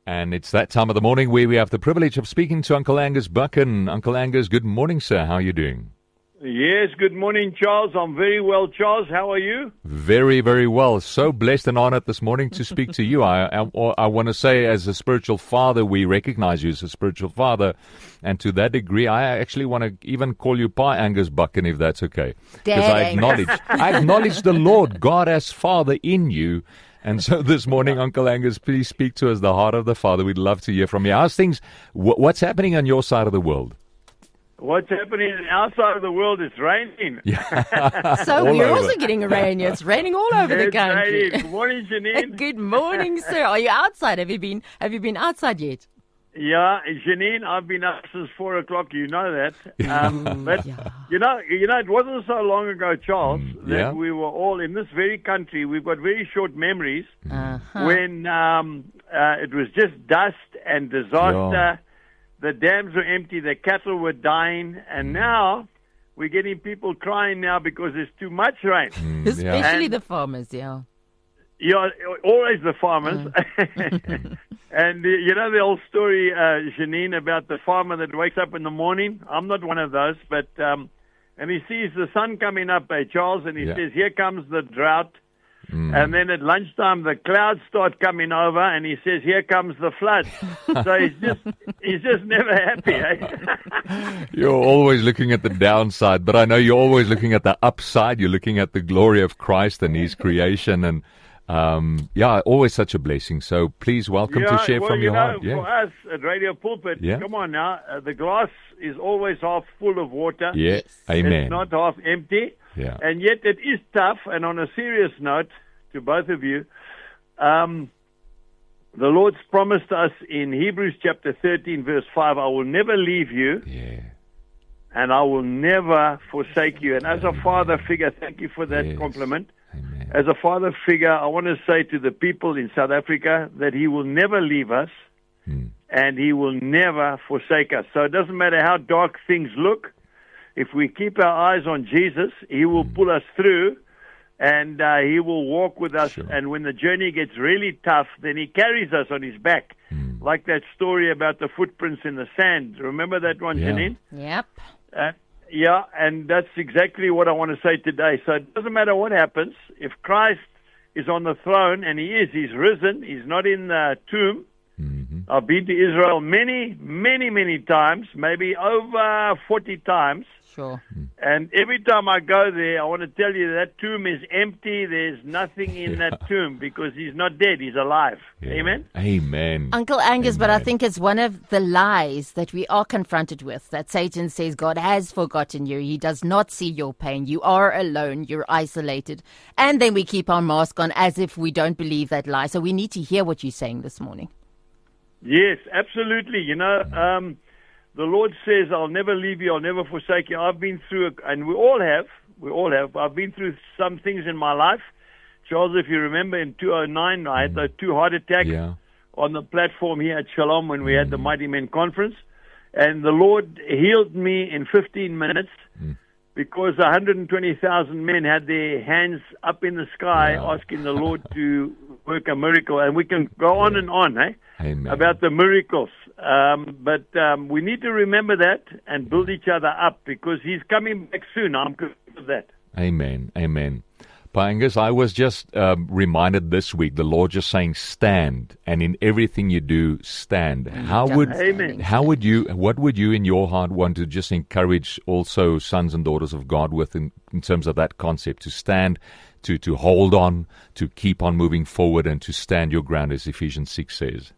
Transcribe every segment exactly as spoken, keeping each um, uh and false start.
And it's that time of the morning where we have the privilege of speaking to Uncle Angus Buchan. Uncle Angus, good morning, sir. How are you doing? Yes, good morning, Charles. I'm very well, Charles. How are you? Very, very well. So blessed and honored this morning to speak to you. I, I, I want to say, as a spiritual father, we recognize you as a spiritual father. And to that degree, I actually want to even call you Pa Angus Buchan, if that's okay. Because I acknowledge, I acknowledge the Lord, God as Father in you. And so this morning, Uncle Angus, please speak to us, the heart of the Father. We'd love to hear from you. How's things? What's happening on your side of the world? What's happening on our side of the world is raining. Yeah. So we're over. also getting a rain. It's raining all over it's the country. Raining. Good morning, Janine. Good morning, sir. Are you outside? Have you been? Have you been outside yet? Yeah, Janine, I've been up since four o'clock. You know that. Um, but yeah. you know, you know, it wasn't so long ago, Charles, Mm, that yeah. we were all in this very country. We've got very short memories Uh-huh. when um, uh, it was just dust and disaster. Yeah. The dams were empty, the cattle were dying, and now we're getting people crying now because there's too much rain. Mm, Especially And- the farmers, yeah. Yeah, always the farmers. Mm. And uh, you know the old story, uh, Janine, about the farmer that wakes up in the morning? I'm not one of those, but um, and he sees the sun coming up, eh, Charles, and he Yeah. says, here comes the drought. Mm. And then at lunchtime, the clouds start coming over, and he says, here comes the flood. So he's just he's just never happy. Eh? You're always looking at the downside, but I know you're always looking at the upside. You're looking at the glory of Christ and His creation, and um, yeah, always such a blessing. So please, welcome Yeah, to share well, from you your know, heart. For Yeah, us at Radio Pulpit, Yeah. come on now, uh, the glass is always half full of water. yeah, amen. It's not half empty. Yeah, And yet it is tough. And on a serious note, to both of you, um, the Lord's promised us in Hebrews chapter thirteen, verse five, I will never leave you yeah, and I will never forsake you. And as a father figure, thank you for that Yes. compliment. amen. As a father figure, I want to say to the people in South Africa that He will never leave us Mm. and He will never forsake us. So it doesn't matter how dark things look. If we keep our eyes on Jesus, He will pull us through, and uh, He will walk with us. Sure. And when the journey gets really tough, then He carries us on His back. Mm. Like that story about the footprints in the sand. Remember that one, Yeah. Janine? Yep. Uh, yeah, and that's exactly what I want to say today. So it doesn't matter what happens. If Christ is on the throne, and He is, He's risen, He's not in the tomb. Mhm. I've been to Israel many, many, many times, maybe over forty times. Sure. And every time I go there, I want to tell you that tomb is empty. There's nothing in Yeah. that tomb because He's not dead. He's alive. Yeah. Amen? Amen. Uncle Angus, but I Amen. think it's one of the lies that we are confronted with, that Satan says God has forgotten you. He does not see your pain. You are alone. You're isolated. And then we keep our mask on as if we don't believe that lie. So we need to hear what you're saying this morning. Yes, absolutely. You know, um, the Lord says, I'll never leave you. I'll never forsake you. I've been through, a, and we all have, we all have. I've been through some things in my life. Charles, if you remember, in two thousand nine, I had those two heart attacks Yeah. on the platform here at Shalom when we had the Mighty Men Conference. And the Lord healed me in fifteen minutes Mm. because one hundred twenty thousand men had their hands up in the sky Yeah. asking the Lord to work a miracle. And we can go on and on, eh? Amen. about the miracles. Um, but um, we need to remember that and build each other up because He's coming back soon. I'm good with that. Amen. Amen. Pa Angus, I was just um, reminded this week, the Lord just saying, stand, and in everything you do, stand. How would, Amen. how would you, what would you in your heart want to just encourage also sons and daughters of God with in, in terms of that concept, to stand, to, to hold on, to keep on moving forward, and to stand your ground, as Ephesians six says?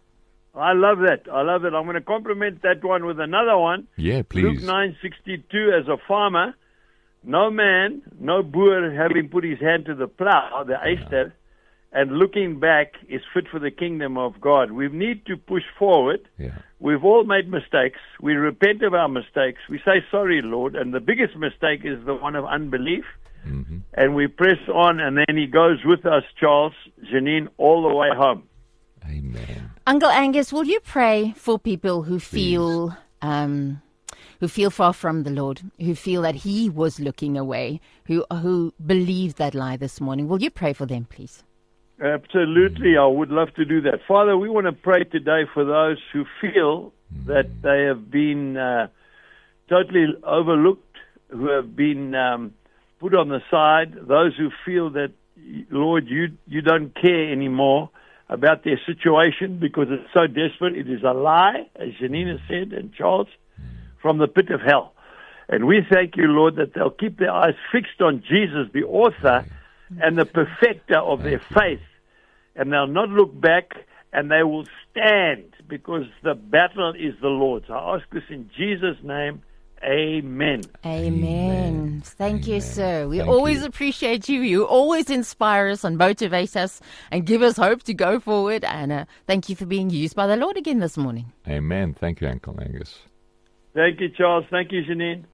I love that. I love it. I'm going to complement that one with another one. Yeah, Luke please. nine sixty-two, as a farmer, no man, no boer, having put his hand to the plow, the Easter, and looking back is fit for the kingdom of God. We need to push forward. Yeah. We've all made mistakes. We repent of our mistakes. We say, sorry, Lord. And the biggest mistake is the one of unbelief. Mm-hmm. And we press on, and then He goes with us, Charles, Janine, all the way home. Amen. Uncle Angus, will you pray for people who feel um, who feel far from the Lord, who feel that He was looking away, who who believed that lie this morning? Will you pray for them, please? Absolutely, I would love to do that. Father, we want to pray today for those who feel that they have been uh, totally overlooked, who have been um, put on the side, those who feel that, Lord, you, you don't care anymore about their situation because it's so desperate. It is a lie, as Janina said, and Charles, from the pit of hell. And we thank you, Lord, that they'll keep their eyes fixed on Jesus, the author and the perfecter of their faith. And they'll not look back, and they will stand because the battle is the Lord's. I ask this in Jesus' name. Amen. Amen. Amen. Thank you, Amen. sir. We Thank always you. appreciate you. You always inspire us and motivate us and give us hope to go forward. And uh, thank you for being used by the Lord again this morning. Amen. Thank you, Uncle Angus. Thank you, Charles. Thank you, Janine.